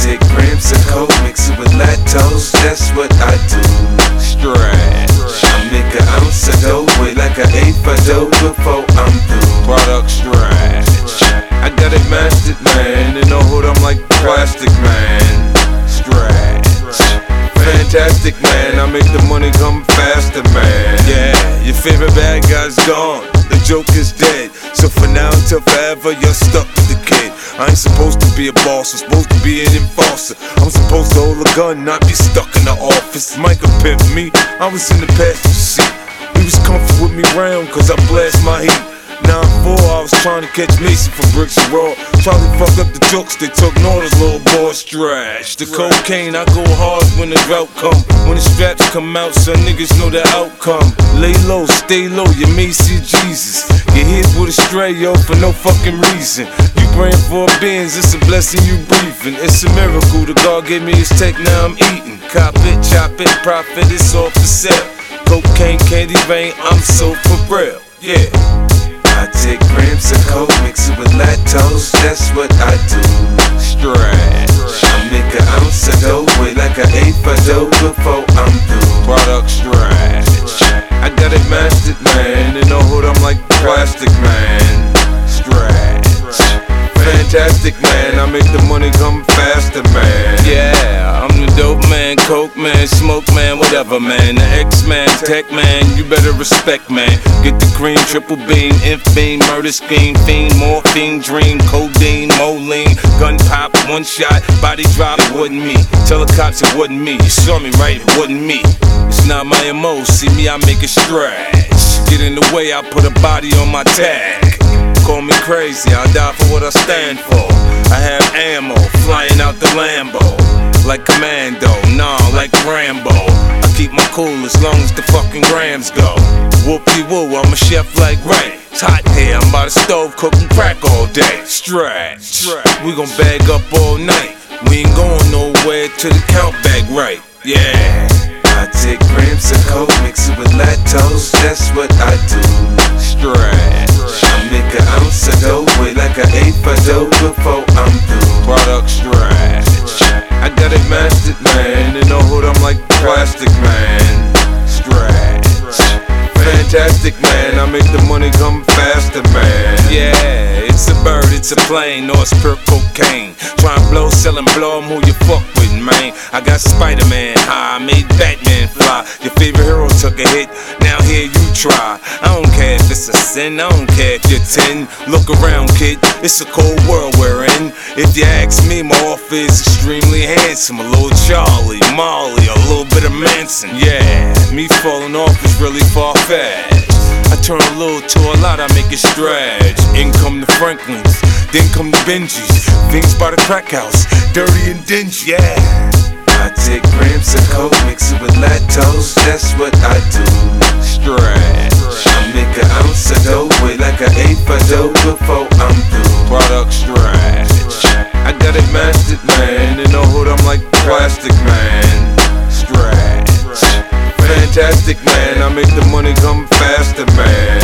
take grams of coke, mix it with lactose, that's what I do. Stretch. I make an ounce of dough, weigh like an eighth of dough before I'm through. Product stretch. I got it mastered, man. In the hood, I'm like plastic, man. Stretch. Fantastic, man. I make the money come faster, man. Yeah, your favorite bad guy's gone. The joke is dead. So for now until forever, you're stuck with the kid. I ain't supposed to be a boss, I'm supposed to be an enforcer. I'm supposed to hold a gun, not be stuck in the office. Micah pimped me, I was in the passenger seat. He was comfortable with me round, cause I blast my heat. 9-4, I was trying to catch Mason for bricks and raw. Charlie fucked up the jokes, they took Norda's little boy stretch. The cocaine, I go hard when the drought come. When the straps come out, so niggas know the outcome. Lay low, stay low, you may see Jesus. Get hit with a stray, yo, for no fucking reason. You praying for a Benz, it's a blessing you breathing. It's a miracle, the God gave me his tech, now I'm eating. Cop it, chop it, profit, it's all for sale. Cocaine, candy rain, I'm so for real, yeah. I take grams of coke, mix it with lactose, that's what I do. Stretch. I make an ounce of dough, weigh like an eighth of dough before I'm through. Product stretch. I got it mastered, man. In the hood, I'm like plastic, man. Stretch. Fantastic, man. I make the money come faster, man. Yeah, I'm the dope man, coke man, smoke man, whatever man. The X-Man, tech man, you better respect man. Get the cream, triple beam, inf beam, murder scheme, fiend, morphine, dream, codeine, moline, gun pop, one shot, body drop, it wasn't me. Tell the cops it wasn't me, you saw me right, it wasn't me. It's not my MO, see me, I make it stretch. Get in the way, I put a body on my tag. Call me crazy, I die for what I stand for. I have ammo, flying out the Lambo. Like Commando, nah, like Rambo. I keep my cool as long as the fucking grams go. Whoop-de-woo, I'm a chef like Ray. It's hot here, I'm by the stove cooking crack all day. Stretch, we gon' bag up all night. We ain't going nowhere till the count bag right, yeah. I take grams of coke, mix it with lactose, that's what I do. Stretch. I make an ounce of dough, weigh like an eighth of dough before I'm through. Product stretch. I got it mastered, man. In the hood, I'm like plastic, man. Stretch. Fantastic, man. I make the money come faster, man. Yeah, it's a bird, it's a plane, or it's pure cocaine. Try and blow, sell and blow 'em, who you fuck with, man. I got Spider-Man high, I made Batman fly. Your favorite hero took a hit, now here you try. I don't care if it's a sin, I don't care if you're 10. Look around, kid, it's a cold world we're in. If you ask me, my offer is extremely handsome. A little Charlie, Molly, a little bit of Manson. Yeah, me falling off is really far-fetched. I turn a little to a lot, I make it stretch. In come the Franklins, then come the Benjis. Things by the crack house, dirty and dingy, yeah. I take grams of coke, mix it with lactose, that's what I do. Stretch. I make an ounce of dough, weigh like an eighth of dough before I'm through. Product stretch. I got it mastered, man. In the hood, I'm like plastic, man. Stretch. Fantastic, man. I make the money come faster, man.